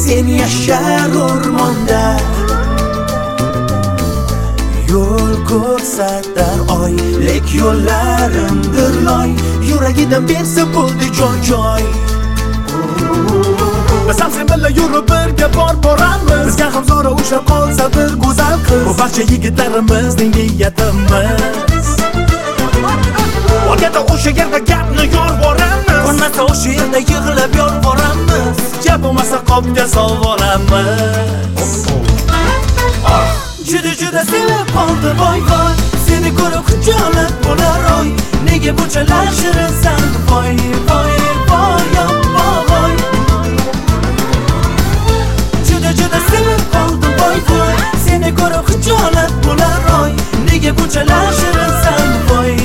sen yashar o'rmonda. Yo'l ko'rsatar oy, lek yo'llarimdir loy, yuragidan bersa bo'ldi joy. Biz ham sen bilan yurib birga boramiz. Bizga ham zora ushlab qolsa bir go'zal qiz. Bu barcha yigitlarimizning niyatimiz. Olganda o'sha yerda gapni yorboramiz. Bo'lmasa o'sha yerda yig'lab yolvoramiz. Gap bo'lmasa qopga solvoramiz. Juda sevib qoldi voy. Seni ko'rib xijolat bo'lar oy. Nega bunchalar shirinsan voy. Juda sevib qoldi voy. Seni ko'rib xijolat bo'lar oy. Nega bunchalar shirinsan voy.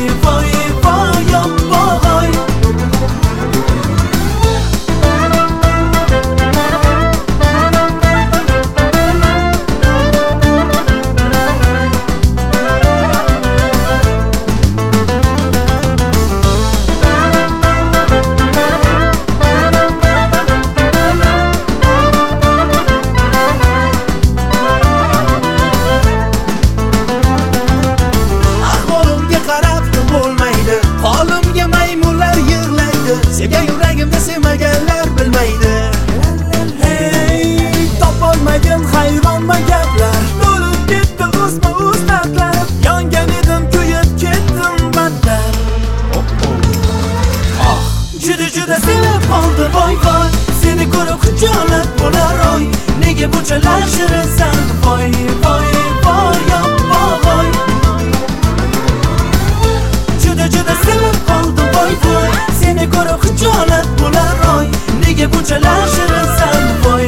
Sevgan yuragimda sevmaganlar bilmaydi. Hey, topolmagin hayronman gaplar. Bo'lib ketdi o'z dardlar. Yongan edim, kuyib ketdim battar. Juda sevib qoldi voy. Seni ko'rib xijolat bo'lar oy. Nega bunchalar shirinsan voy. Juda sevib qoldi voy. Seni ko'rib xijolat bo'lar oy. Nega bunchalar shirinsan voy.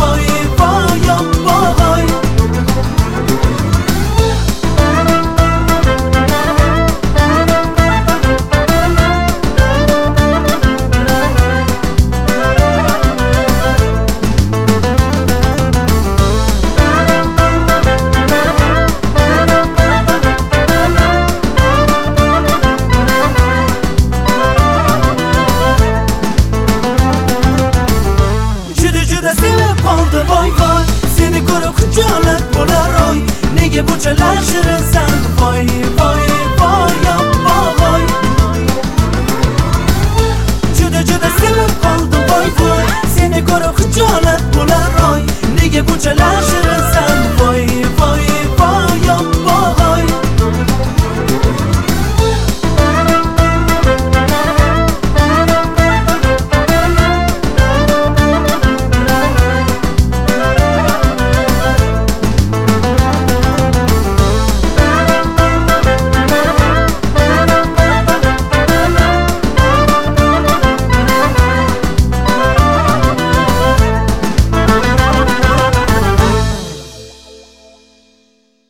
Sevib qoldi voy. Seni ko'rib xijolat bo'lar oy. Nega bunchalar shirinsan voy. Juda sevib qoldi voy. Seni ko'rib xijolat bo'lar oy. Nega bunchalar shirinsan